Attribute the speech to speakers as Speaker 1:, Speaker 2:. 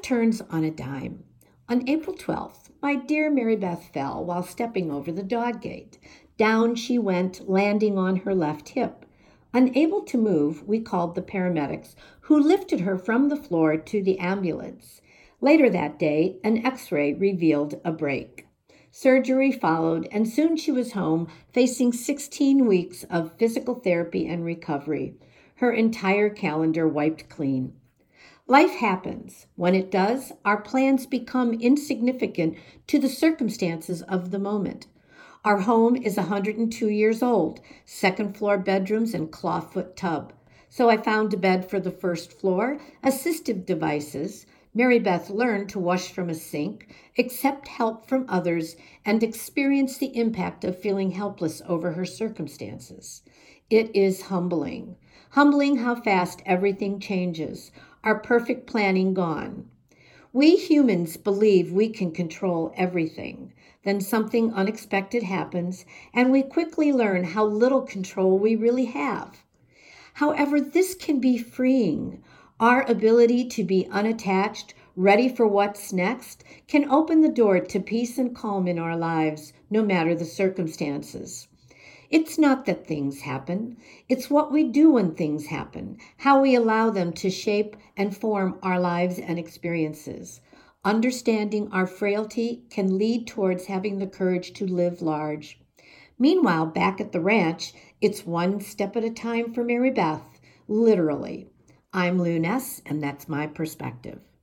Speaker 1: turns on a dime. On April 12th, my dear Mary Beth fell while stepping over the dog gate. Down she went, landing on her left hip. Unable to move, we called the paramedics, who lifted her from the floor to the ambulance. Later that day, an x-ray revealed a break. Surgery followed, and soon she was home, facing 16 weeks of physical therapy and recovery, her entire calendar wiped clean. Life happens. When it does, our plans become insignificant to the circumstances of the moment. Our home is 102 years old, second floor bedrooms and clawfoot tub. So I found a bed for the first floor, assistive devices. Mary Beth learned to wash from a sink, accept help from others, and experience the impact of feeling helpless over her circumstances. It is humbling. Humbling how fast everything changes, our perfect planning gone. We humans believe we can control everything. Then something unexpected happens, and we quickly learn how little control we really have. However, this can be freeing. Our ability to be unattached, ready for what's next, can open the door to peace and calm in our lives, no matter the circumstances. It's not that things happen. It's what we do when things happen, how we allow them to shape and form our lives and experiences. Understanding our frailty can lead towards having the courage to live large. Meanwhile, back at the ranch, it's one step at a time for Mary Beth, literally. I'm Lou Ness, and that's my perspective.